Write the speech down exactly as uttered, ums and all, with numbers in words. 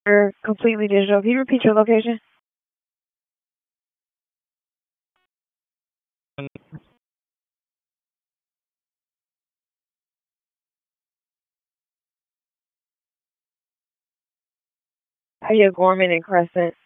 You're completely digital. Can you repeat your location? Are you Gorman and Crescent?